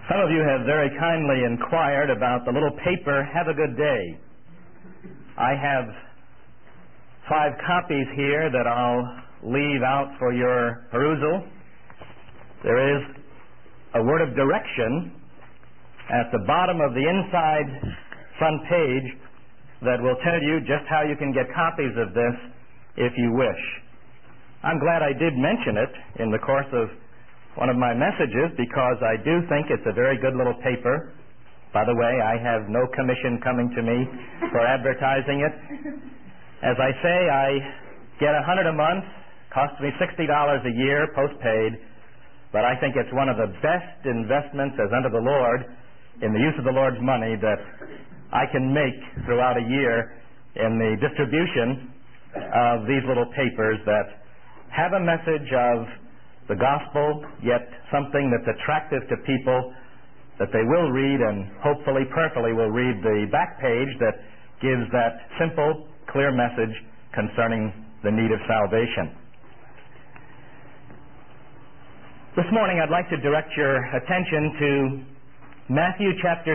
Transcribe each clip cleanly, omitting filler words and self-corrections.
Some of you have very kindly inquired about the little paper, Have a Good Day. I have 5 copies here that I'll leave out for your perusal. There is a word of direction at the bottom of the inside front page that will tell you just how you can get copies of this if you wish. I'm glad I did mention it in the course of one of my messages because I do think it's a very good little paper. By the way, I have no commission coming to me for advertising it. As I say, I get $100 a month, costs me $60 a year postpaid, but I think it's one of the best investments as unto the Lord in the use of the Lord's money that I can make throughout a year in the distribution of these little papers that have a message of the gospel, yet something that's attractive to people that they will read and hopefully prayerfully will read the back page that gives that simple, clear message concerning the need of salvation. This morning I'd like to direct your attention to Matthew chapter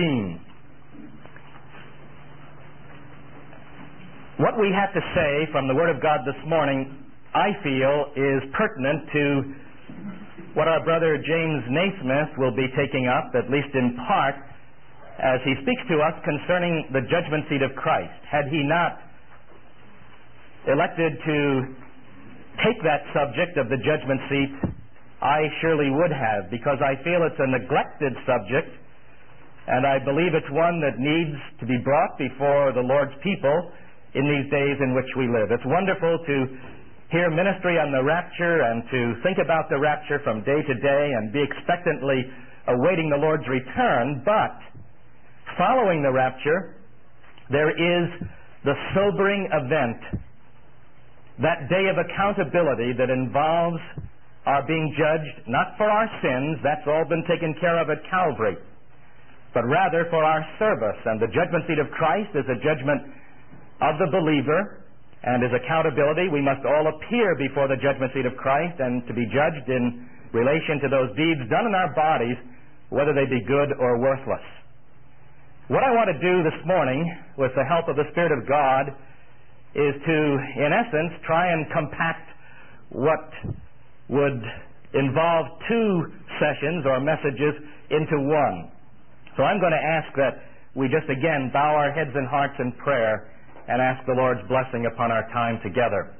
16. What we have to say from the Word of God this morning, I feel, is pertinent to what our brother James Naismith will be taking up, at least in part, as he speaks to us concerning the judgment seat of Christ. Had he not elected to take that subject of the judgment seat, I surely would have, because I feel it's a neglected subject, and I believe it's one that needs to be brought before the Lord's people in these days in which we live. It's wonderful to hear ministry on the rapture and to think about the rapture from day to day and be expectantly awaiting the Lord's return, but following the rapture, there is the sobering event, that day of accountability that involves our being judged not for our sins, that's all been taken care of at Calvary, but rather for our service. And the judgment seat of Christ is a judgment of the believer, and as accountability, we must all appear before the judgment seat of Christ and to be judged in relation to those deeds done in our bodies, whether they be good or worthless. What I want to do this morning, with the help of the Spirit of God, is to, in essence, try and compact what would involve 2 sessions or messages into one. So I'm going to ask that we just again bow our heads and hearts in prayer and ask the Lord's blessing upon our time together.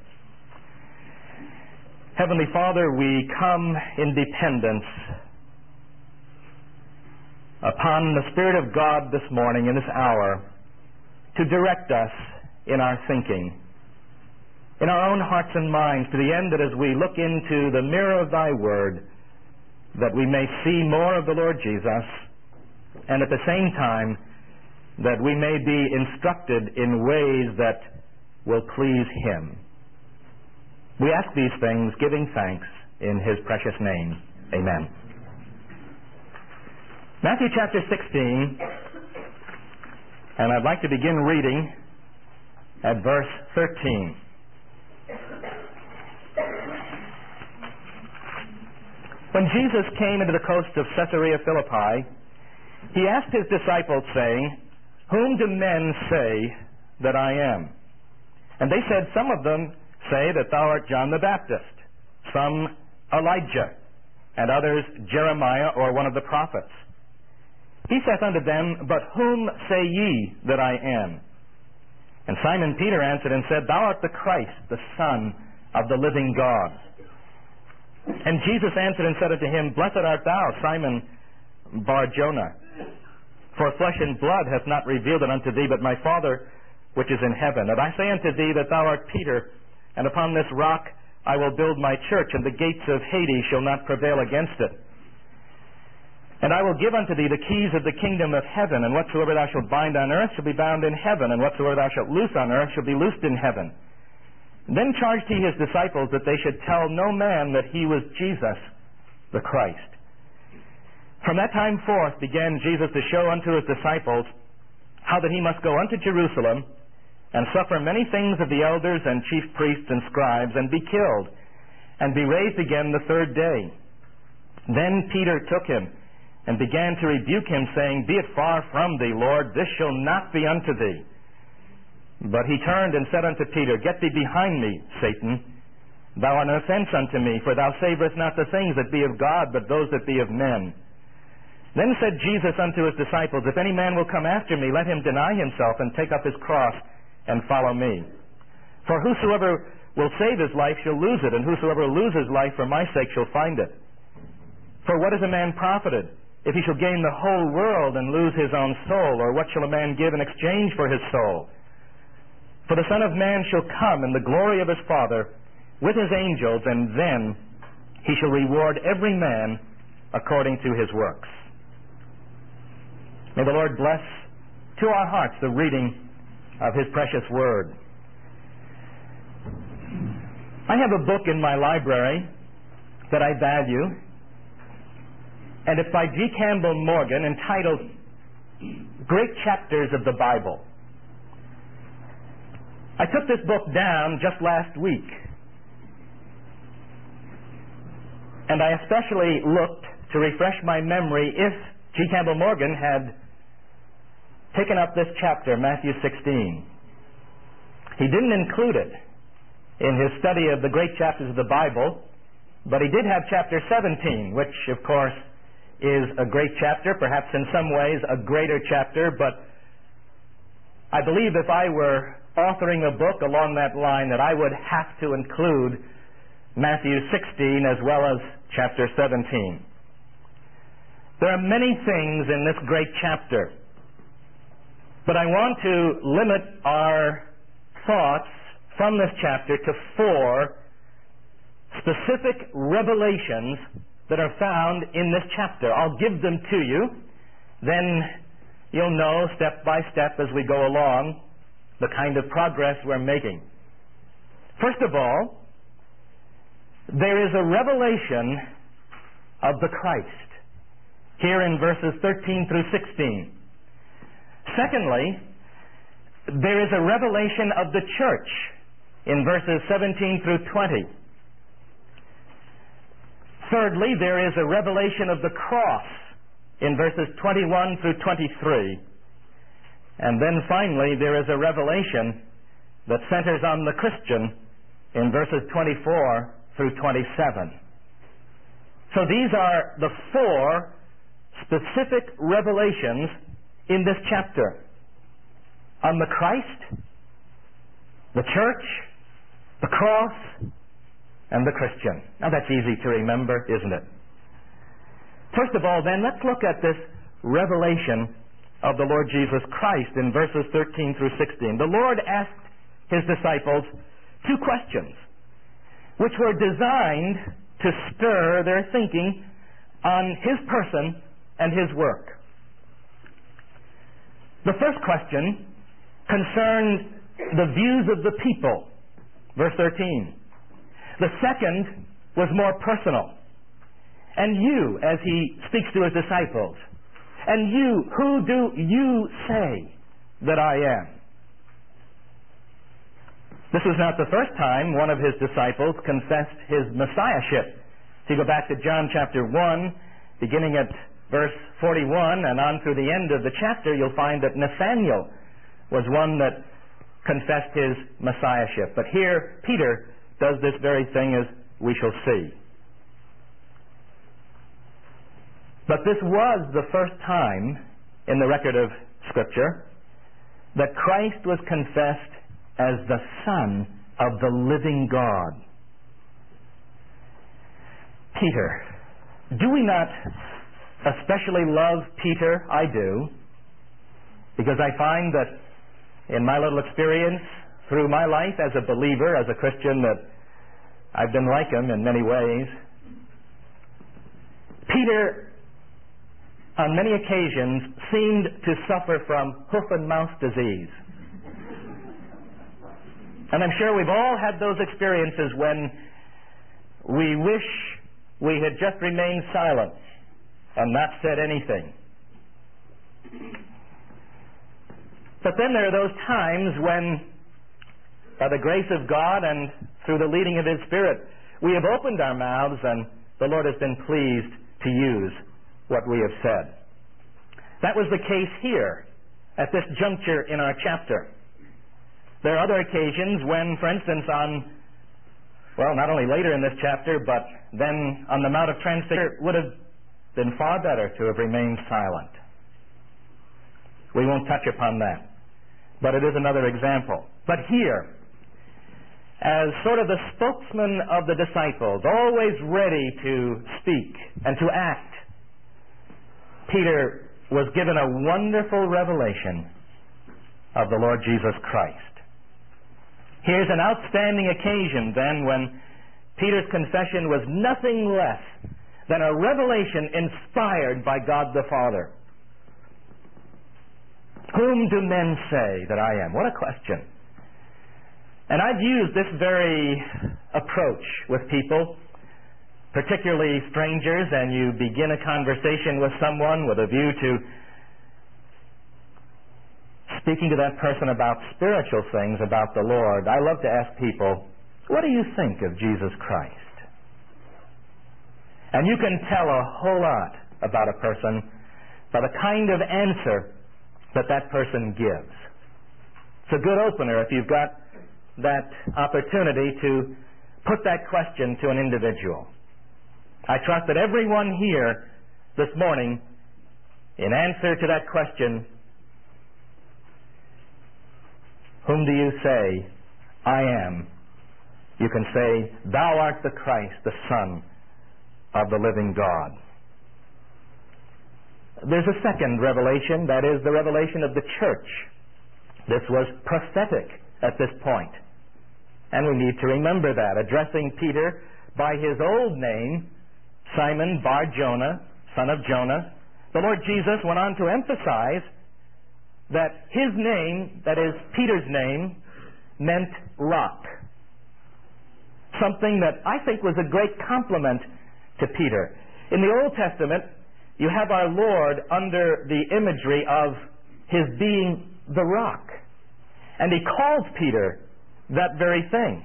Heavenly Father, we come in dependence upon the Spirit of God this morning, in this hour, to direct us in our thinking, in our own hearts and minds, to the end that as we look into the mirror of Thy Word, that we may see more of the Lord Jesus, and at the same time, that we may be instructed in ways that will please Him. We ask these things giving thanks in His precious name. Amen. Matthew chapter 16, and I'd like to begin reading at verse 13. When Jesus came into the coast of Caesarea Philippi, He asked His disciples, saying, "Whom do men say that I am?" And they said, "Some of them say that thou art John the Baptist, some Elijah, and others Jeremiah or one of the prophets." He saith unto them, "But whom say ye that I am?" And Simon Peter answered and said, "Thou art the Christ, the Son of the living God." And Jesus answered and said unto him, "Blessed art thou, Simon Bar-Jonah, for flesh and blood hath not revealed it unto thee, but my Father which is in heaven. And I say unto thee that thou art Peter, and upon this rock I will build my church, and the gates of Hades shall not prevail against it. And I will give unto thee the keys of the kingdom of heaven, and whatsoever thou shalt bind on earth shall be bound in heaven, and whatsoever thou shalt loose on earth shall be loosed in heaven." Then charged he his disciples that they should tell no man that he was Jesus the Christ. From that time forth began Jesus to show unto his disciples how that he must go unto Jerusalem and suffer many things of the elders and chief priests and scribes, and be killed, and be raised again the 3rd day. Then Peter took him and began to rebuke him, saying, Be it far from thee, Lord, this shall not be unto thee. But he turned and said unto Peter, Get thee behind me, Satan. Thou art an offense unto me, for thou savorest not the things that be of God, but those that be of men. Then said Jesus unto his disciples, If any man will come after me, let him deny himself, and take up his cross, and follow me. For whosoever will save his life shall lose it, and whosoever loses life for my sake shall find it. For what is a man profited, if he shall gain the whole world and lose his own soul? Or what shall a man give in exchange for his soul? For the Son of Man shall come in the glory of his Father with his angels, and then he shall reward every man according to his works. May the Lord bless to our hearts the reading of his precious word. I have a book in my library that I value, and it's by G. Campbell Morgan, entitled Great Chapters of the Bible. I took this book down just last week, and I especially looked to refresh my memory if G. Campbell Morgan had taken up this chapter, Matthew 16. He didn't include it in his study of the great chapters of the Bible, but he did have chapter 17, which, of course, is a great chapter, perhaps in some ways a greater chapter, but I believe if I were authoring a book along that line that I would have to include Matthew 16 as well as chapter 17. There are many things in this great chapter, but I want to limit our thoughts from this chapter to 4 specific revelations that are found in this chapter. I'll give them to you, then you'll know step by step as we go along the kind of progress we're making. First of all, there is a revelation of the Christ here in verses 13 through 16. Secondly, there is a revelation of the church in verses 17 through 20. Thirdly, there is a revelation of the cross in verses 21 through 23. And then finally, there is a revelation that centers on the Christian in verses 24 through 27. So these are the 4 specific revelations in this chapter on the Christ, the church, the cross, and the Christian. Now that's easy to remember, isn't it? First of all, then, let's look at this revelation of the Lord Jesus Christ in verses 13 through 16. The Lord asked his disciples 2 questions, which were designed to stir their thinking on his person and his work. The first question concerned the views of the people, verse 13. The second was more personal. And you, as he speaks to his disciples, and you, who do you say that I am? This was not the first time one of his disciples confessed his messiahship. If you go back to John chapter 1, beginning at verse 41 and on through the end of the chapter, you'll find that Nathanael was one that confessed his messiahship. But here, Peter does this very thing, as we shall see. But this was the first time in the record of Scripture that Christ was confessed as the Son of the living God. Peter. Do we not especially love Peter? I do. Because I find that in my little experience through my life as a believer, as a Christian, that I've been like him in many ways. Peter, on many occasions, seemed to suffer from hoof and mouth disease. And I'm sure we've all had those experiences when we wish we had just remained silent and not said anything. But then there are those times when, by the grace of God and through the leading of His Spirit, we have opened our mouths and the Lord has been pleased to use what we have said. That was the case here at this juncture in our chapter. There are other occasions when, for instance, not only later in this chapter, but then on the Mount of Transfiguration, it would have been far better to have remained silent. We won't touch upon that, but it is another example. But here, as sort of the spokesman of the disciples, always ready to speak and to act, Peter was given a wonderful revelation of the Lord Jesus Christ. Here's an outstanding occasion then when Peter's confession was nothing less than a revelation inspired by God the Father. Whom do men say that I am? What a question. And I've used this very approach with people, particularly strangers, and you begin a conversation with someone with a view to speaking to that person about spiritual things, about the Lord. I love to ask people, what do you think of Jesus Christ? And you can tell a whole lot about a person by the kind of answer that that person gives. It's a good opener if you've got that opportunity to put that question to an individual. I trust that everyone here this morning, in answer to that question, whom do you say I am? You can say, thou art the Christ, the Son of the living God. There's a second revelation, that is the revelation of the church. This was prophetic at this point. And we need to remember that, addressing Peter by his old name, Simon Bar-Jonah, son of Jonah. The Lord Jesus went on to emphasize that his name, that is Peter's name, meant rock. Something that I think was a great compliment to Peter. In the Old Testament, you have our Lord under the imagery of his being the rock. And he calls Peter that very thing.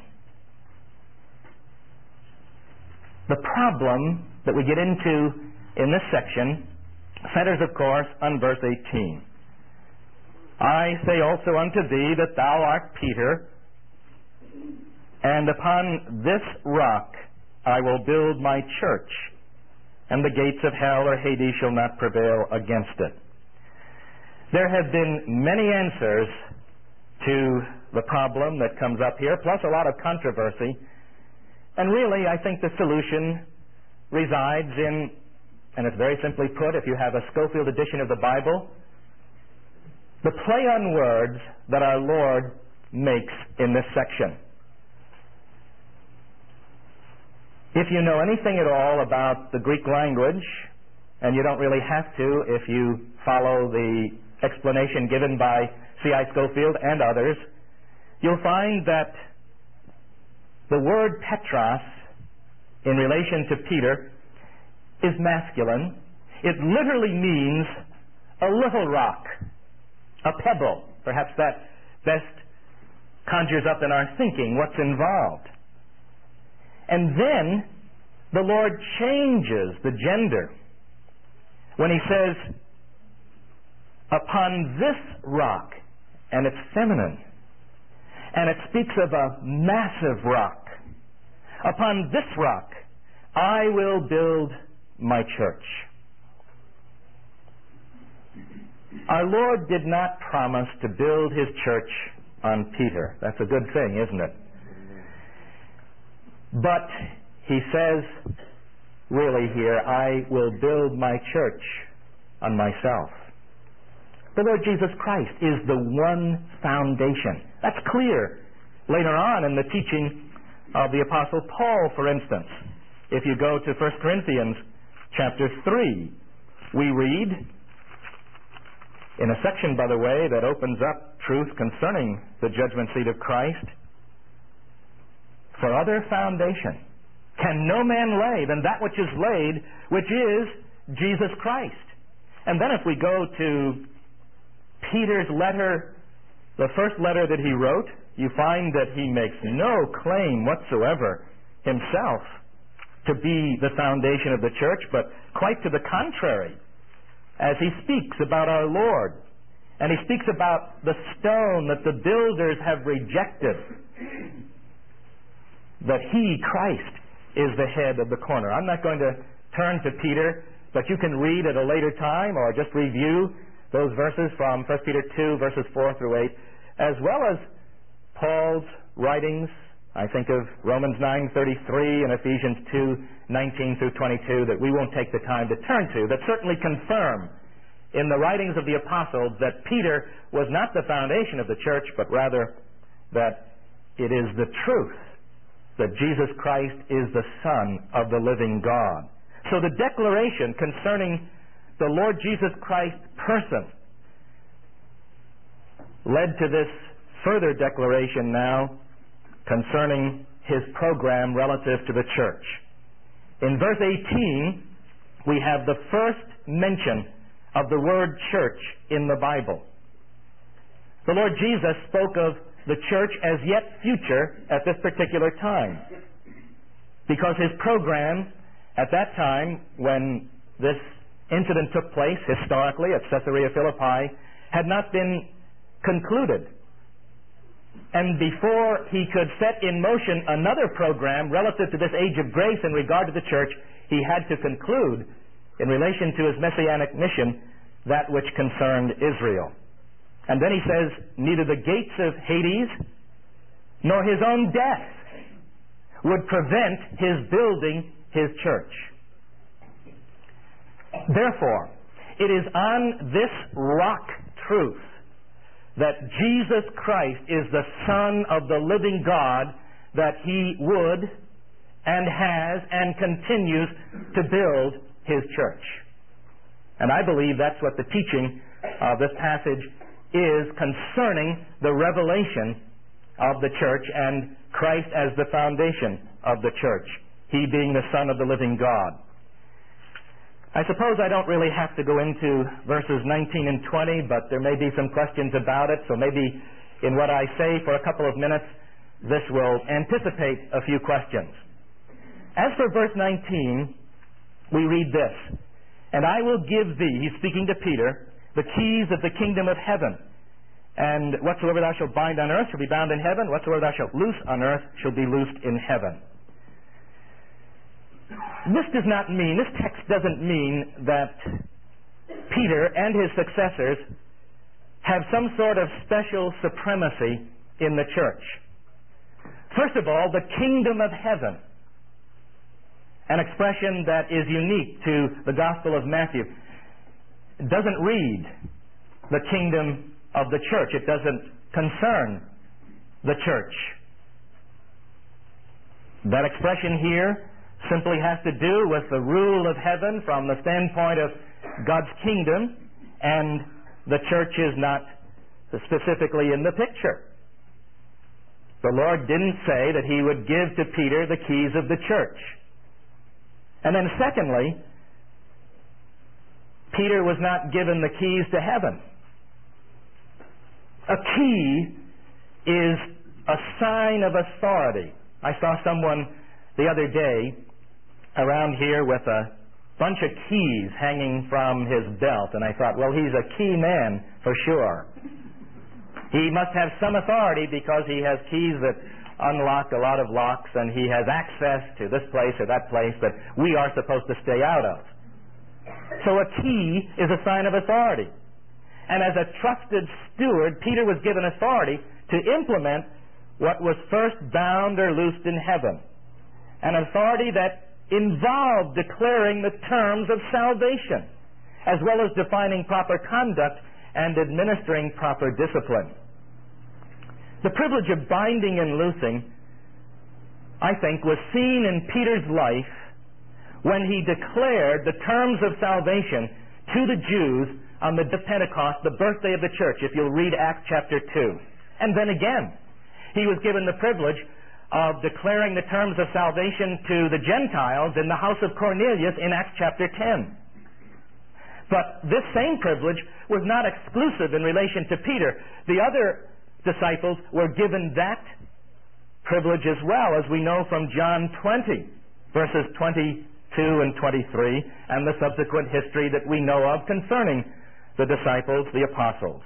The problem that we get into in this section centers, of course, on verse 18. I say also unto thee that thou art Peter, and upon this rock I will build my church, and the gates of hell or Hades shall not prevail against it. There have been many answers to the problem that comes up here, plus a lot of controversy. And really, I think the solution resides in, and it's very simply put, if you have a Scofield edition of the Bible, the play on words that our Lord makes in this section. If you know anything at all about the Greek language, and you don't really have to if you follow the explanation given by C.I. Scofield and others, you'll find that the word Petros in relation to Peter is masculine. It literally means a little rock, a pebble. Perhaps that best conjures up in our thinking what's involved. And then the Lord changes the gender when he says, upon this rock, and it's feminine, and it speaks of a massive rock. Upon this rock I will build my church. Our Lord did not promise to build his church on Peter. That's a good thing, isn't it? But he says, really here, I will build my church on myself. The Lord Jesus Christ is the one foundation. That's clear later on in the teaching of the Apostle Paul, for instance. If you go to 1 Corinthians chapter 3, we read, in a section, by the way, that opens up truth concerning the judgment seat of Christ, for other foundation can no man lay than that which is laid, which is Jesus Christ. And then if we go to Peter's letter, the first letter that he wrote, you find that he makes no claim whatsoever himself to be the foundation of the church, but quite to the contrary, as he speaks about our Lord. And he speaks about the stone that the builders have rejected, that he, Christ, is the head of the corner. I'm not going to turn to Peter, but you can read at a later time or just review those verses from 1 Peter 2, verses 4 through 8, as well as Paul's writings. I think of Romans 9:33 and Ephesians 2:19 through 22 that we won't take the time to turn to, that certainly confirm in the writings of the apostles that Peter was not the foundation of the church, but rather that it is the truth that Jesus Christ is the Son of the living God. So the declaration concerning the Lord Jesus Christ's person led to this further declaration now concerning his program relative to the church. In verse 18, we have the first mention of the word church in the Bible. The Lord Jesus spoke of the church as yet future at this particular time, because his program at that time, when this incident took place historically at Caesarea Philippi, had not been concluded. And before he could set in motion another program relative to this age of grace in regard to the church, he had to conclude, in relation to his messianic mission, that which concerned Israel. And then he says, neither the gates of Hades nor his own death would prevent his building his church. Therefore, it is on this rock truth that Jesus Christ is the Son of the living God that he would and has and continues to build his church. And I believe that's what the teaching of this passage is concerning the revelation of the church and Christ as the foundation of the church, he being the Son of the living God. I suppose I don't really have to go into verses 19 and 20, but there may be some questions about it, so maybe in what I say for a couple of minutes, this will anticipate a few questions. As for verse 19, we read this, and I will give thee, he's speaking to Peter, the keys of the kingdom of heaven. And whatsoever thou shalt bind on earth shall be bound in heaven. Whatsoever thou shalt loose on earth shall be loosed in heaven. This does not mean, this text doesn't mean that Peter and his successors have some sort of special supremacy in the church. First of all, the kingdom of heaven, an expression that is unique to the Gospel of Matthew, doesn't read the kingdom of the church. It doesn't concern the church. That expression here simply has to do with the rule of heaven from the standpoint of God's kingdom, and the church is not specifically in the picture. The Lord didn't say that he would give to Peter the keys of the church. And then secondly, Peter was not given the keys to heaven. A key is a sign of authority. I saw someone the other day around here with a bunch of keys hanging from his belt, and I thought, well, he's a key man for sure. He must have some authority because he has keys that unlock a lot of locks, and he has access to this place or that place that we are supposed to stay out of. So a key is a sign of authority. And as a trusted steward, Peter was given authority to implement what was first bound or loosed in heaven. An authority that involved declaring the terms of salvation, as well as defining proper conduct and administering proper discipline. The privilege of binding and loosing, I think, was seen in Peter's life when he declared the terms of salvation to the Jews on the day of Pentecost, the birthday of the church, if you'll read Acts chapter 2. And then again, he was given the privilege of declaring the terms of salvation to the Gentiles in the house of Cornelius in Acts chapter 10. But this same privilege was not exclusive in relation to Peter. The other disciples were given that privilege as well, as we know from John 20. verses 22 and 23, and the subsequent history that we know of concerning the disciples, the apostles.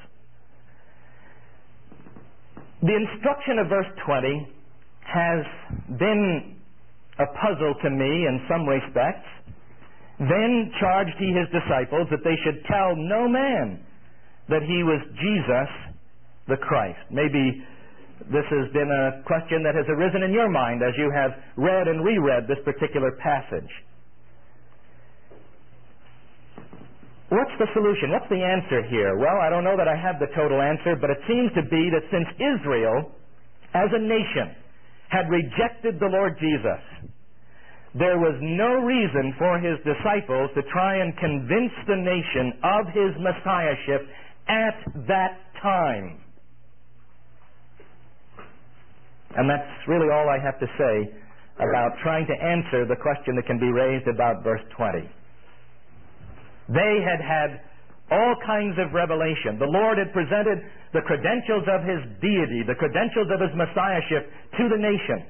The instruction of verse 20 has been a puzzle to me in some respects. Then charged he his disciples that they should tell no man that he was Jesus the Christ. Maybe this has been a question that has arisen in your mind as you have read and reread this particular passage. What's the solution? What's the answer here? Well, I don't know that I have the total answer, but it seems to be that since Israel, as a nation, had rejected the Lord Jesus, there was no reason for his disciples to try and convince the nation of his messiahship at that time. And that's really all I have to say about trying to answer the question that can be raised about verse 20. They had had all kinds of revelation. The Lord had presented the credentials of his deity, the credentials of his messiahship to the nation.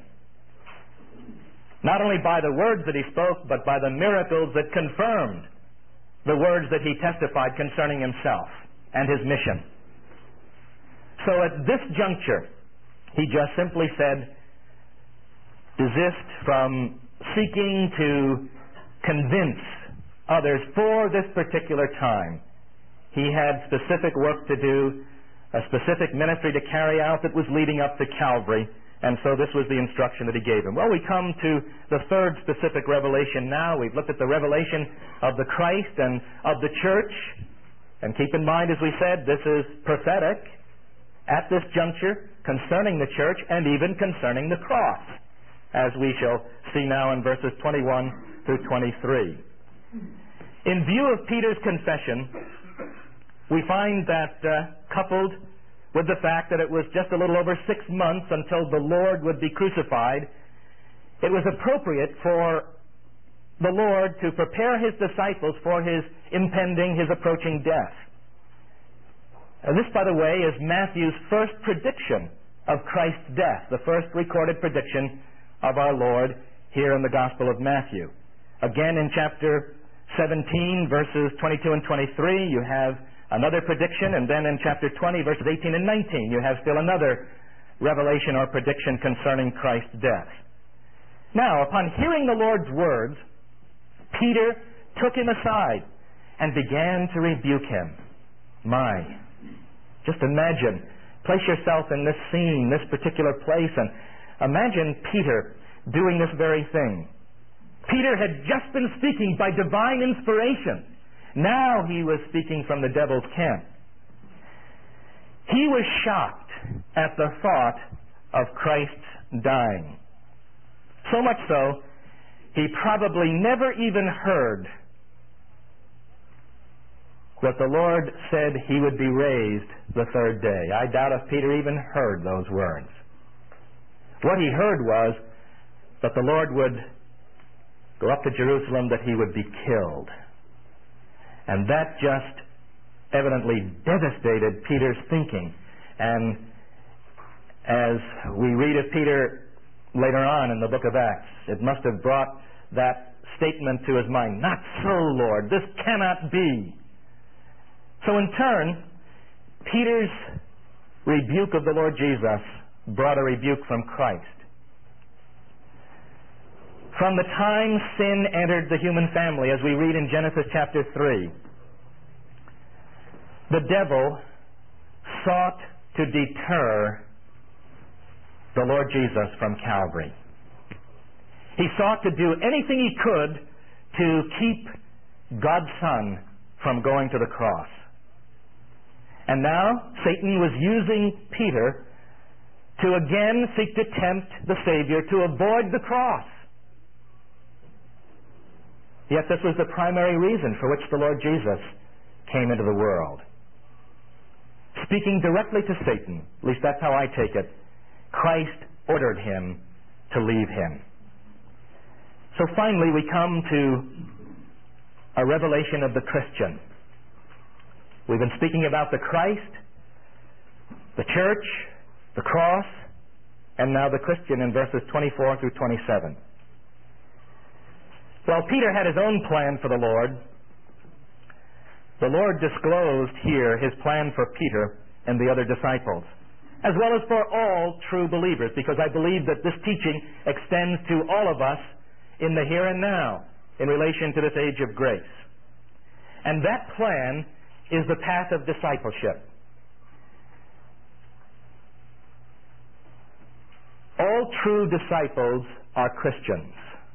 Not only by the words that he spoke, but by the miracles that confirmed the words that he testified concerning himself and his mission. So at this juncture, he just simply said, desist from seeking to convince others for this particular time. He had specific work to do, a specific ministry to carry out that was leading up to Calvary, and so this was the instruction that he gave him. Well, we come to the third specific revelation now. We've looked at the revelation of the Christ and of the church, and keep in mind, as we said, this is prophetic at this juncture concerning the church and even concerning the cross, as we shall see now in verses 21 through 23. In view of Peter's confession, we find that coupled with the fact that it was just a little over 6 months until the Lord would be crucified, it was appropriate for the Lord to prepare his disciples for his impending, his approaching death. And this, by the way, is Matthew's first prediction of Christ's death, the first recorded prediction of our Lord here in the Gospel of Matthew. Again, in chapter 17, verses 22 and 23, you have another prediction, and then in chapter 20, verses 18 and 19, you have still another revelation or prediction concerning Christ's death. Now, upon hearing the Lord's words, Peter took him aside and began to rebuke him. Just imagine, place yourself in this scene, this particular place, and imagine Peter doing this very thing. Peter had just been speaking by divine inspiration. Now he was speaking from the devil's camp. He was shocked at the thought of Christ's dying. So much so, he probably never even heard that the Lord said he would be raised the third day. I doubt if Peter even heard those words. What he heard was that the Lord would go up to Jerusalem, that he would be killed. And that just evidently devastated Peter's thinking. And as we read of Peter later on in the book of Acts, it must have brought that statement to his mind. Not so, Lord. This cannot be. So in turn, Peter's rebuke of the Lord Jesus brought a rebuke from Christ. From the time sin entered the human family, as we read in Genesis chapter 3, the devil sought to deter the Lord Jesus from Calvary. He sought to do anything he could to keep God's Son from going to the cross. And now Satan was using Peter to again seek to tempt the Savior to avoid the cross. Yet this was the primary reason for which the Lord Jesus came into the world. Speaking directly to Satan, at least that's how I take it, Christ ordered him to leave him. So finally we come to a revelation of the Christian. We've been speaking about the Christ, the church, the cross, and now the Christian in verses 24 through 27. Well, Peter had his own plan for the Lord. The Lord disclosed here his plan for Peter and the other disciples, as well as for all true believers, because I believe that this teaching extends to all of us in the here and now in relation to this age of grace. And that plan is the path of discipleship. All true disciples are Christians.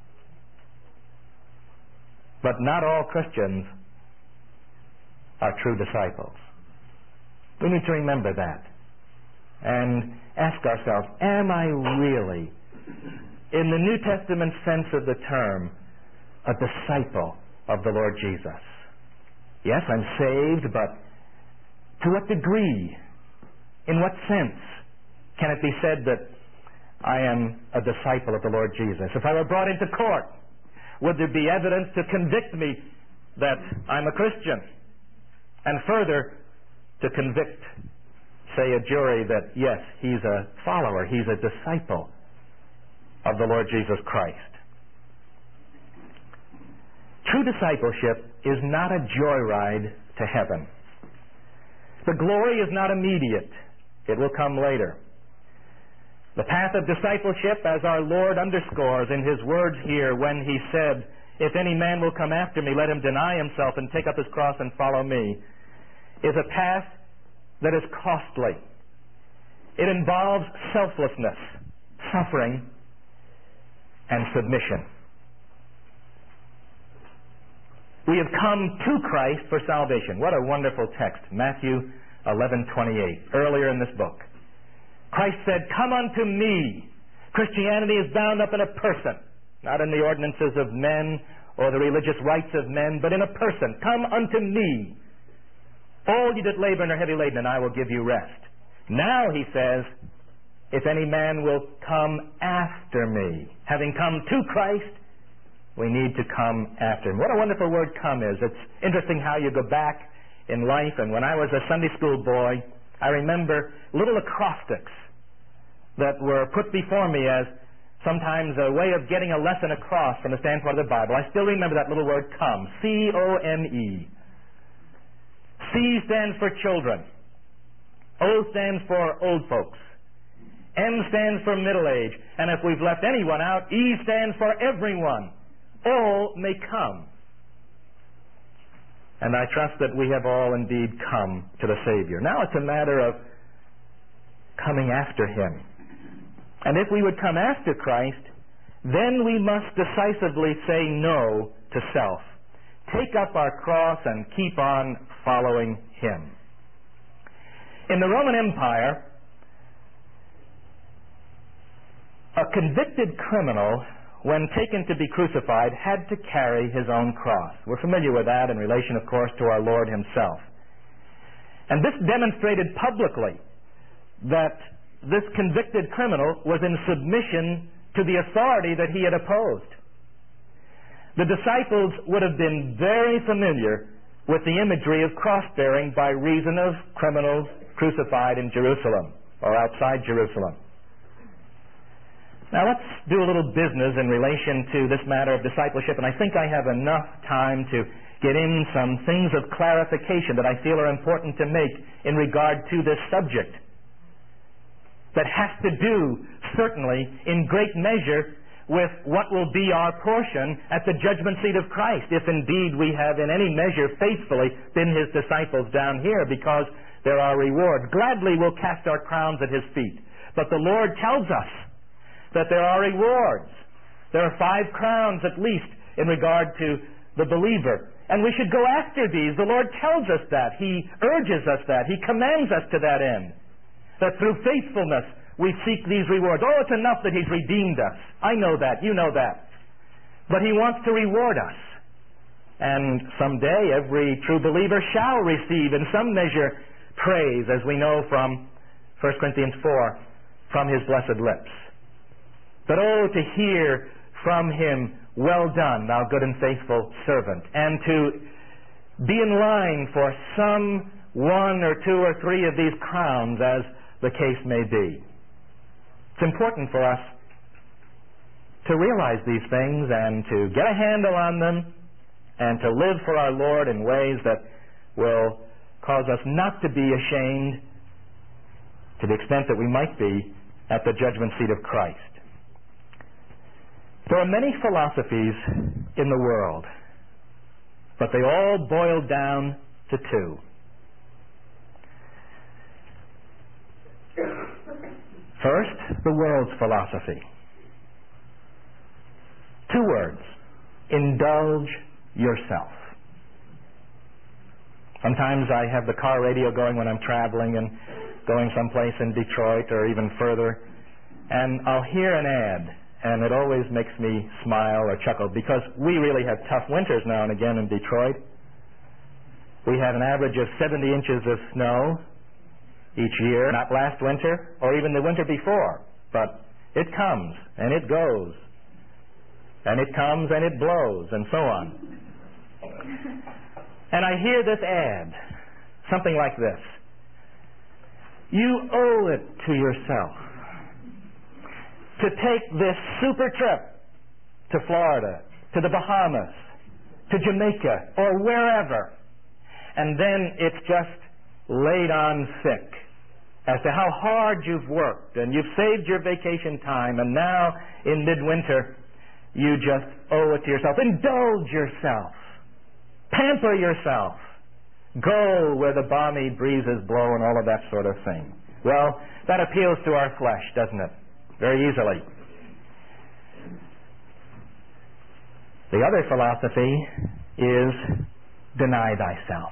But not all Christians are true disciples. We need to remember that and ask ourselves, am I really, in the New Testament sense of the term, a disciple of the Lord Jesus? Yes, I'm saved, but to what degree? In what sense can it be said that I am a disciple of the Lord Jesus? If I were brought into court, would there be evidence to convict me that I'm a Christian? And further, to convict, say, a jury that, yes, he's a follower, he's a disciple of the Lord Jesus Christ. True discipleship is not a joyride to heaven. The glory is not immediate. It will come later. The path of discipleship, as our Lord underscores in His words here when He said, "If any man will come after me, let him deny himself and take up his cross and follow me," is a path that is costly. It involves selflessness, suffering, and submission. We have come to Christ for salvation. What a wonderful text. Matthew 11:28, earlier in this book. Christ said, "Come unto me." Christianity is bound up in a person, not in the ordinances of men or the religious rites of men, but in a person. "Come unto me, all ye that labor and are heavy laden, and I will give you rest." Now, he says, if any man will come after me. Having come to Christ, we need to come after him. What a wonderful word "come" is. It's interesting how you go back in life, and when I was a Sunday school boy, I remember little acrostics that were put before me as sometimes a way of getting a lesson across from the standpoint of the Bible. I still remember that little word "come." C-O-M-E. C stands for children. O stands for old folks. M stands for middle age. And if we've left anyone out, E stands for everyone. All may come. And I trust that we have all indeed come to the Savior. Now it's a matter of coming after Him. And if we would come after Christ, then we must decisively say no to self. Take up our cross and keep on following Him. In the Roman Empire, a convicted criminal, when taken to be crucified, had to carry his own cross. We're familiar with that in relation, of course, to our Lord Himself. And this demonstrated publicly that this convicted criminal was in submission to the authority that he had opposed. The disciples would have been very familiar with the imagery of cross-bearing by reason of criminals crucified in Jerusalem or outside Jerusalem. Now let's do a little business in relation to this matter of discipleship, and I think I have enough time to get in some things of clarification that I feel are important to make in regard to this subject that has to do, certainly, in great measure with what will be our portion at the judgment seat of Christ, if indeed we have in any measure faithfully been His disciples down here, because there are rewards. Gladly we'll cast our crowns at His feet. But the Lord tells us that there are rewards. There are 5 crowns at least in regard to the believer. And we should go after these. The Lord tells us that. He urges us that. He commands us to that end. That through faithfulness we seek these rewards. Oh, it's enough that He's redeemed us. I know that. You know that. But He wants to reward us. And someday every true believer shall receive in some measure praise, as we know from 1 Corinthians 4, from His blessed lips. But oh, to hear from Him, "Well done, thou good and faithful servant," and to be in line for some 1 or 2 or 3 of these crowns, as the case may be. It's important for us to realize these things and to get a handle on them and to live for our Lord in ways that will cause us not to be ashamed to the extent that we might be at the judgment seat of Christ. There are many philosophies in the world, but they all boil down to two. First, the world's philosophy. Two words: indulge yourself. Sometimes I have the car radio going when I'm traveling and going someplace in Detroit or even further, and I'll hear an ad, and it always makes me smile or chuckle because we really have tough winters now and again in Detroit. We had an average of 70 inches of snow each year, not last winter or even the winter before, but it comes and it goes, and it comes and it blows, and so on. And I hear this ad, something like this: you owe it to yourself to take this super trip to Florida, to the Bahamas, to Jamaica, or wherever, and then it's just laid on thick as to how hard you've worked and you've saved your vacation time, and now in midwinter you just owe it to yourself. Indulge yourself. Pamper yourself. Go where the balmy breezes blow and all of that sort of thing. Well, that appeals to our flesh, doesn't it? Very easily. The other philosophy is deny thyself.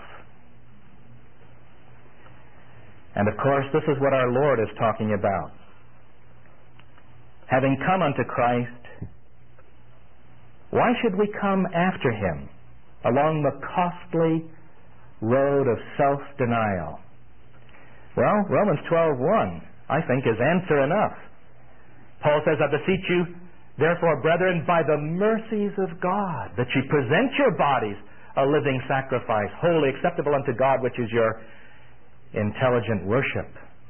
And of course, this is what our Lord is talking about. Having come unto Christ, why should we come after Him along the costly road of self-denial? Well, Romans 12:1, I think, is answer enough. Paul says, I beseech you, therefore, brethren, by the mercies of God, that ye present your bodies a living sacrifice, wholly acceptable unto God, which is your intelligent worship.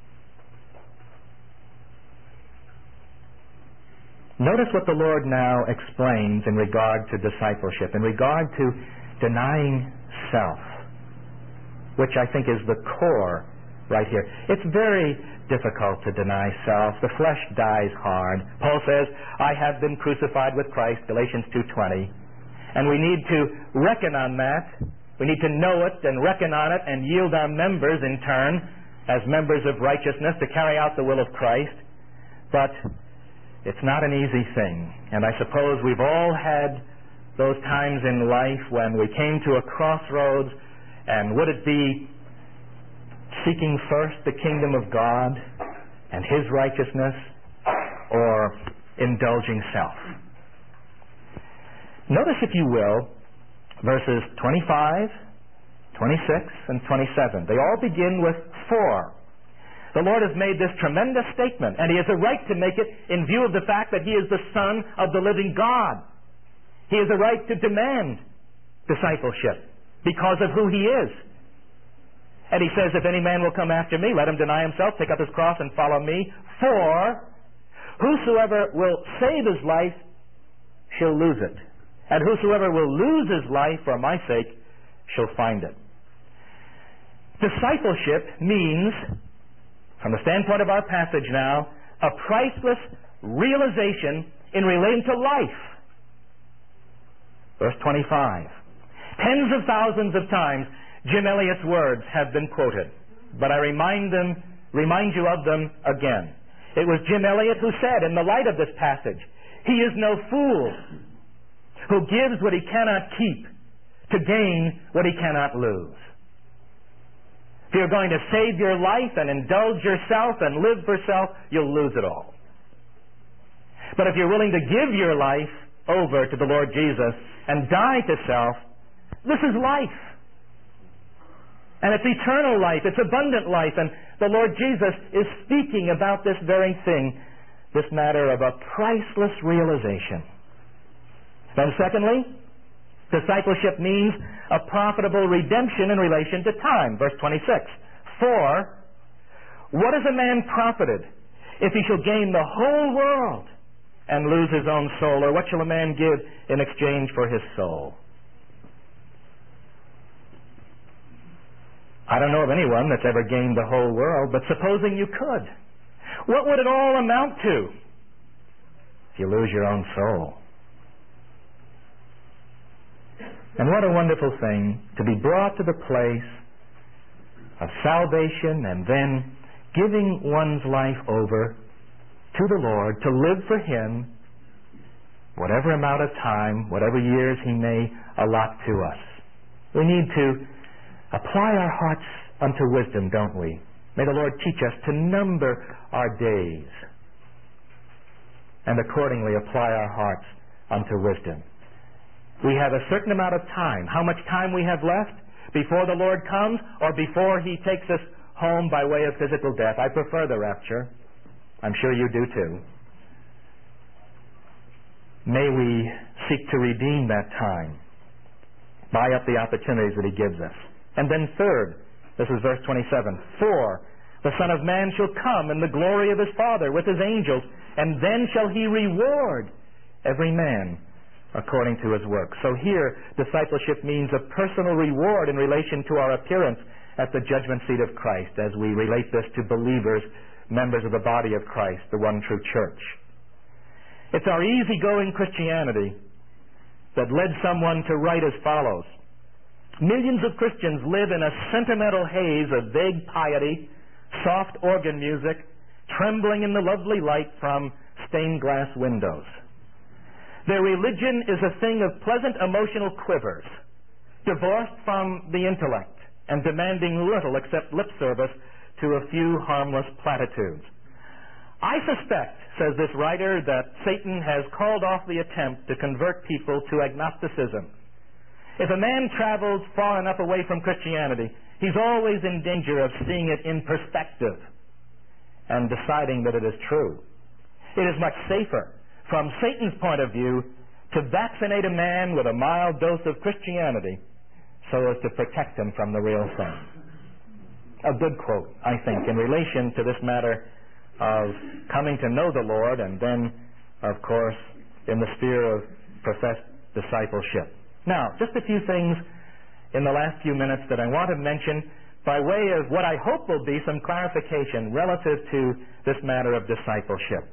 Notice what the Lord now explains in regard to discipleship, in regard to denying self, which I think is the core right here. It's very difficult to deny self. The flesh dies hard. Paul says, I have been crucified with Christ, Galatians 2:20. And we need to reckon on that. We need to know it and reckon on it and yield our members in turn as members of righteousness to carry out the will of Christ. But it's not an easy thing. And I suppose we've all had those times in life when we came to a crossroads, and would it be seeking first the kingdom of God and His righteousness, or indulging self? Notice, if you will, verses 25, 26, and 27. They all begin with for. The Lord has made this tremendous statement, and He has a right to make it in view of the fact that He is the Son of the living God. He has a right to demand discipleship because of who He is. And He says, if any man will come after me, let him deny himself, take up his cross, and follow me. For whosoever will save his life shall lose it, and whosoever will lose his life for my sake shall find it. Discipleship means, from the standpoint of our passage now, a priceless realization in relating to life. Verse 25. Tens of thousands of times Jim Elliot's words have been quoted, but I remind you of them again. It was Jim Elliot who said, in the light of this passage, he is no fool who gives what he cannot keep to gain what he cannot lose. If you're going to save your life and indulge yourself and live for self, you'll lose it all. But if you're willing to give your life over to the Lord Jesus and die to self, this is life. And it's eternal life, it's abundant life, and the Lord Jesus is speaking about this very thing, this matter of a priceless realization. Then secondly, discipleship means a profitable redemption in relation to time. Verse 26. For what is a man profited if he shall gain the whole world and lose his own soul? Or what shall a man give in exchange for his soul? I don't know of anyone that's ever gained the whole world, but supposing you could, what would it all amount to if you lose your own soul? And what a wonderful thing to be brought to the place of salvation and then giving one's life over to the Lord to live for Him whatever amount of time, whatever years He may allot to us. We need to apply our hearts unto wisdom, don't we? May the Lord teach us to number our days and accordingly apply our hearts unto wisdom. We have a certain amount of time. How much time we have left before the Lord comes or before He takes us home by way of physical death? I prefer the rapture. I'm sure you do too. May we seek to redeem that time. Buy up the opportunities that He gives us. And then third, this is verse 27, "For the Son of Man shall come in the glory of His Father with His angels, and then shall He reward every man according to his work." So here, discipleship means a personal reward in relation to our appearance at the judgment seat of Christ as we relate this to believers, members of the body of Christ, the one true church. It's our easygoing Christianity that led someone to write as follows: "Millions of Christians live in a sentimental haze of vague piety, soft organ music, trembling in the lovely light from stained glass windows. Their religion is a thing of pleasant emotional quivers, divorced from the intellect and demanding little except lip service to a few harmless platitudes. I suspect," says this writer, "that Satan has called off the attempt to convert people to agnosticism. If a man travels far enough away from Christianity, he's always in danger of seeing it in perspective and deciding that it is true. It is much safer, from Satan's point of view, to vaccinate a man with a mild dose of Christianity so as to protect him from the real thing." A good quote, I think, in relation to this matter of coming to know the Lord and then, of course, in the sphere of professed discipleship. Now, just a few things in the last few minutes that I want to mention by way of what I hope will be some clarification relative to this matter of discipleship.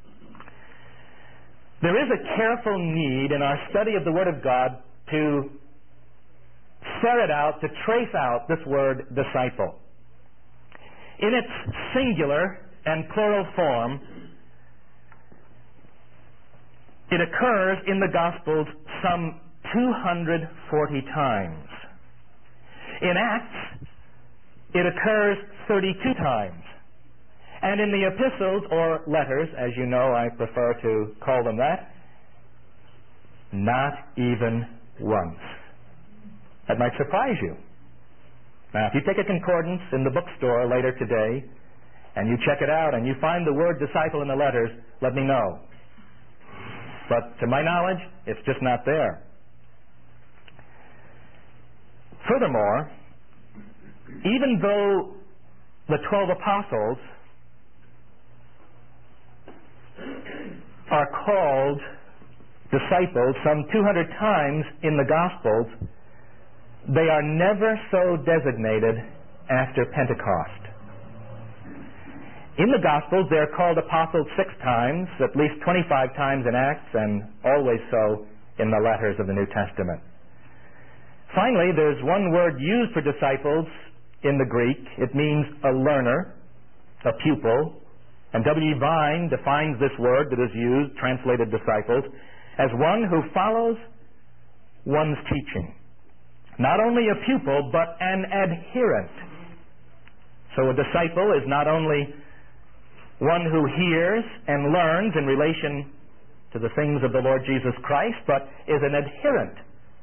There is a careful need in our study of the Word of God to ferret out, to trace out this word disciple. In its singular and plural form, it occurs in the Gospels some 240 times. In Acts, it occurs 32 times. And in the epistles, or letters, as you know I prefer to call them that, not even once. That might surprise you. Now, if you take a concordance in the bookstore later today, and you check it out, and you find the word disciple in the letters, let me know. But to my knowledge, it's just not there. Furthermore, even though the 12 apostles are called disciples some 200 times in the Gospels, they are never so designated after Pentecost. In the Gospels, they are called apostles 6 times, at least 25 times in Acts, and always so in the letters of the New Testament. Finally, there's one word used for disciples in the Greek. It means a learner, a pupil. And W. Vine defines this word that is used, translated disciples, as one who follows one's teaching. Not only a pupil, but an adherent. So a disciple is not only one who hears and learns in relation to the things of the Lord Jesus Christ, but is an adherent,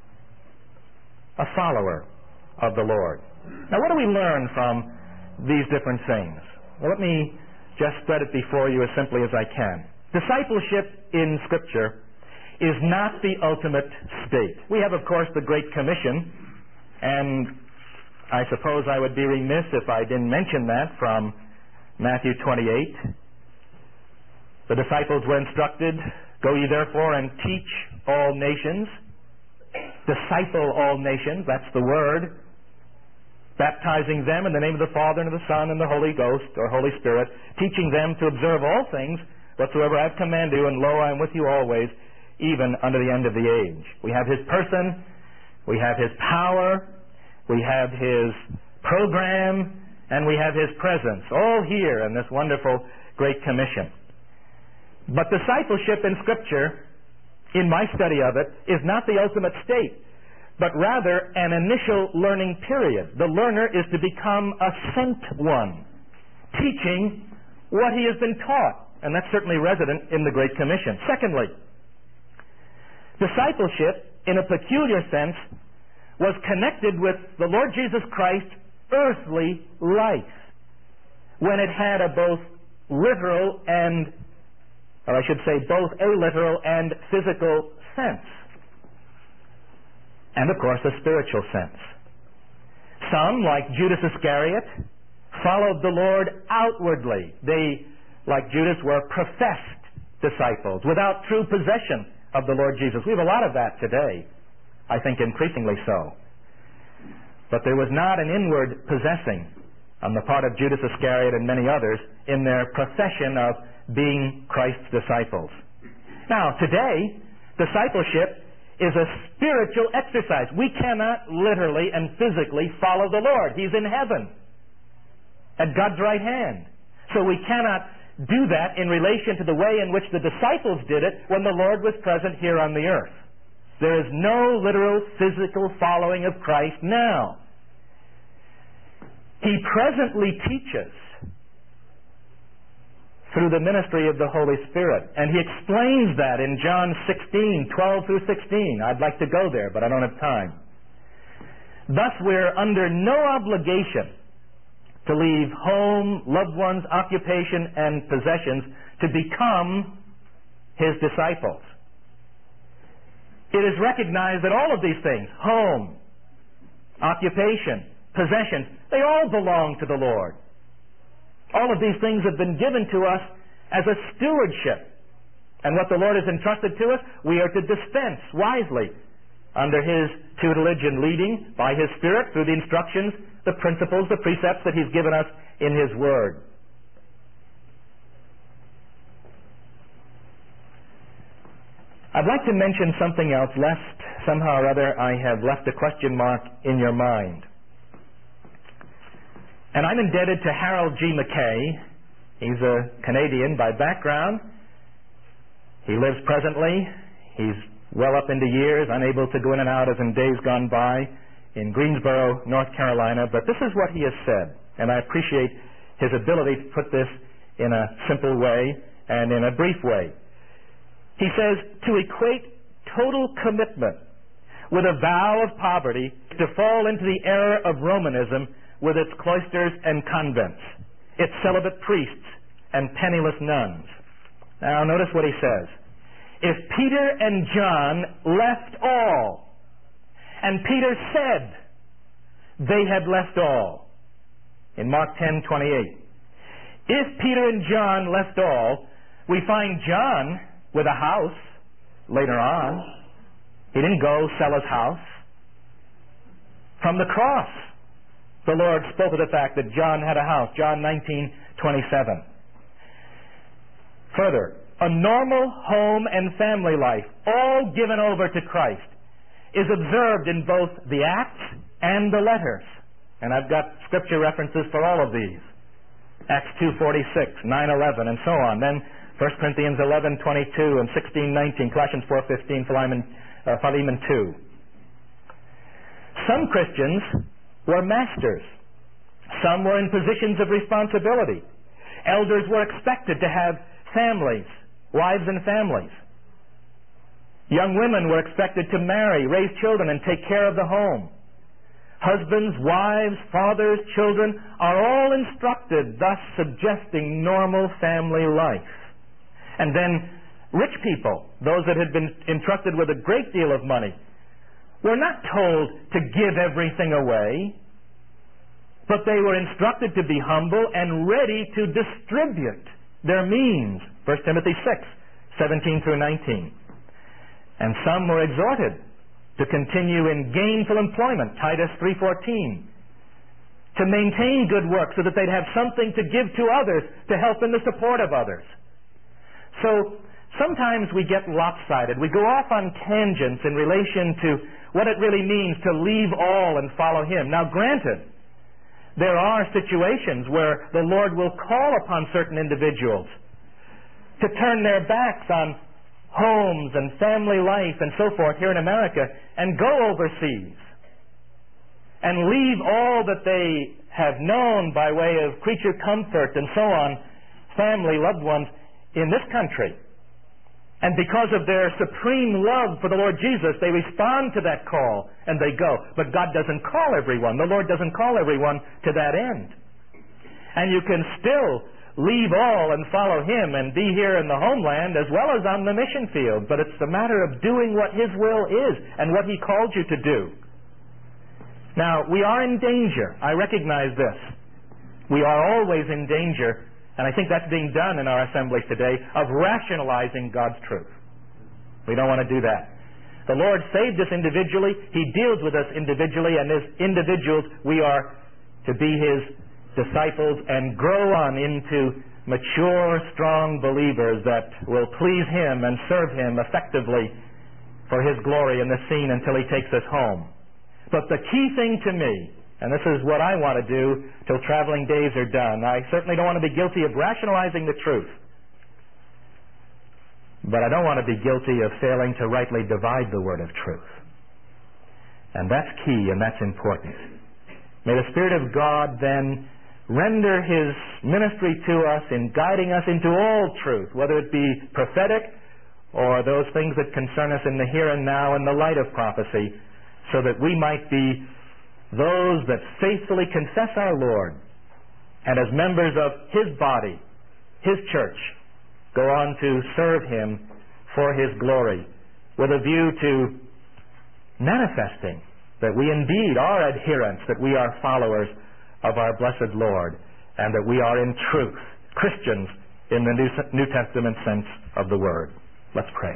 a follower of the Lord. Now, what do we learn from these different things? Well, let me just spread it before you as simply as I can. Discipleship in Scripture is not the ultimate state. We have, of course, the Great Commission, and I suppose I would be remiss if I didn't mention that from Matthew 28. The disciples were instructed Go ye therefore and teach all nations, disciple all nations, that's the word, baptizing them in the name of the Father and of the Son and the Holy Ghost, or Holy Spirit, teaching them to observe all things whatsoever I have commanded you, and lo, I am with you always, even unto the end of the age. We have His person, we have His power, we have His program, and we have His presence, all here in this wonderful Great Commission. But discipleship in Scripture, in my study of it, is not the ultimate state, but rather an initial learning period. The learner is to become a sent one, teaching what he has been taught, and that's certainly resident in the Great Commission. Secondly, discipleship, in a peculiar sense, was connected with the Lord Jesus Christ's earthly life, when it had a both literal and, or I should say, both a literal and physical sense. And, of course, a spiritual sense. Some, like Judas Iscariot, followed the Lord outwardly. They, like Judas, were professed disciples without true possession of the Lord Jesus. We have a lot of that today, I think increasingly so. But there was not an inward possessing on the part of Judas Iscariot and many others in their profession of being Christ's disciples. Now, today, discipleship is a spiritual exercise. We cannot literally and physically follow the Lord. He's in heaven at God's right hand. So we cannot do that in relation to the way in which the disciples did it when the Lord was present here on the earth. There is no literal physical following of Christ now. He presently teaches through the ministry of the Holy Spirit. And He explains that in John 16, 12 through 16. I'd like to go there, but I don't have time. Thus, we're under no obligation to leave home, loved ones, occupation, and possessions to become His disciples. It is recognized that all of these things, home, occupation, possessions, they all belong to the Lord. All of these things have been given to us as a stewardship. And what the Lord has entrusted to us, we are to dispense wisely under His tutelage and leading by His Spirit through the instructions, the principles, the precepts that He's given us in His Word. I'd like to mention something else, lest somehow or other I have left a question mark in your mind. And I'm indebted to Harold G. McKay. He's a Canadian by background. He lives presently. He's well up into years, unable to go in and out as in days gone by, in Greensboro, North Carolina. But this is what he has said, and I appreciate his ability to put this in a simple way and in a brief way. He says, to equate total commitment with a vow of poverty to fall into the error of Romanism with its cloisters and convents, its celibate priests and penniless nuns. Now notice what he says. If Peter and John left all, and Peter said they had left all, in Mark 10:28. If Peter and John left all, we find John with a house later on. He didn't go sell his house. From the cross, the Lord spoke of the fact that John had a house, John 19:27. Further, a normal home and family life, all given over to Christ, is observed in both the Acts and the letters. And I've got scripture references for all of these. Acts 2:46, 9:11, and so on. Then 1 Corinthians 11:22 and 16:19, Colossians 4:15, Philemon 2. Some Christians were masters. Some were in positions of responsibility. Elders were expected to have families, wives and families. Young women were expected to marry, raise children, and take care of the home. Husbands, wives, fathers, children are all instructed, thus suggesting normal family life. And then rich people, those that had been entrusted with a great deal of money, were not told to give everything away, but they were instructed to be humble and ready to distribute their means. 1 Timothy 6, 17 through 19. And some were exhorted to continue in gainful employment, Titus 3:14, to maintain good work so that they'd have something to give to others, to help in the support of others. So sometimes we get lopsided. We go off on tangents in relation to what it really means to leave all and follow Him. Now granted, there are situations where the Lord will call upon certain individuals to turn their backs on homes and family life and so forth here in America and go overseas and leave all that they have known by way of creature comfort and so on, family, loved ones, in this country. And because of their supreme love for the Lord Jesus, they respond to that call and they go. But God doesn't call everyone. The Lord doesn't call everyone to that end. And you can still leave all and follow Him and be here in the homeland as well as on the mission field. But it's a matter of doing what His will is and what He called you to do. Now, we are in danger. I recognize this. We are always in danger, and I think that's being done in our assemblies today, of rationalizing God's truth. We don't want to do that. The Lord saved us individually. He deals with us individually, and as individuals, we are to be His disciples and grow on into mature, strong believers that will please Him and serve Him effectively for His glory in the scene until He takes us home. But the key thing to me, and this is what I want to do till traveling days are done, I certainly don't want to be guilty of rationalizing the truth. But I don't want to be guilty of failing to rightly divide the word of truth. And that's key and that's important. May the Spirit of God then render His ministry to us in guiding us into all truth, whether it be prophetic or those things that concern us in the here and now in the light of prophecy, so that we might be those that faithfully confess our Lord, and as members of His body, His church, go on to serve Him for His glory, with a view to manifesting that we indeed are adherents, that we are followers of our blessed Lord, and that we are in truth Christians in the New Testament sense of the word. Let's pray.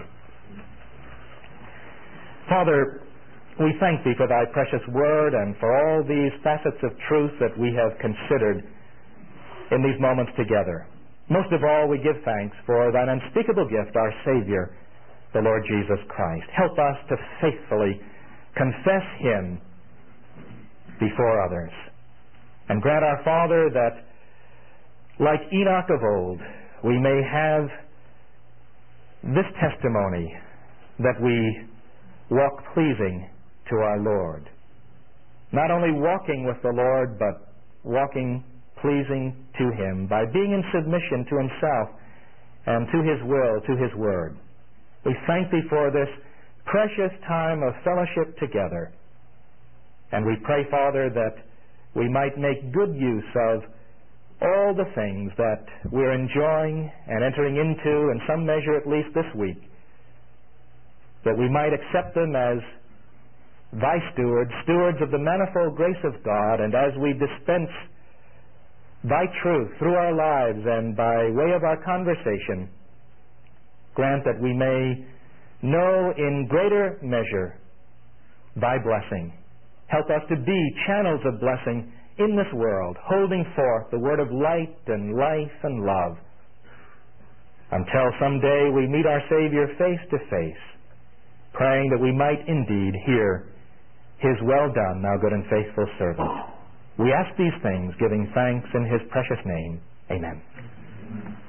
Father, we thank Thee for Thy precious word and for all these facets of truth that we have considered in these moments together. Most of all, we give thanks for Thine unspeakable gift, our Savior, the Lord Jesus Christ. Help us to faithfully confess Him before others. And grant our Father that, like Enoch of old, we may have this testimony that we walk pleasing to our Lord. Not only walking with the Lord, but walking pleasing to Him by being in submission to Himself and to His will, to His word. We thank Thee for this precious time of fellowship together. And we pray, Father, that we might make good use of all the things that we're enjoying and entering into, in some measure at least this week, that we might accept them as Thy stewards, stewards of the manifold grace of God, and as we dispense Thy truth through our lives and by way of our conversation, grant that we may know in greater measure Thy blessing. Help us to be channels of blessing in this world, holding forth the word of light and life and love, until someday we meet our Savior face to face, praying that we might indeed hear His "Well done, thou good and faithful servant." We ask these things, giving thanks in His precious name. Amen.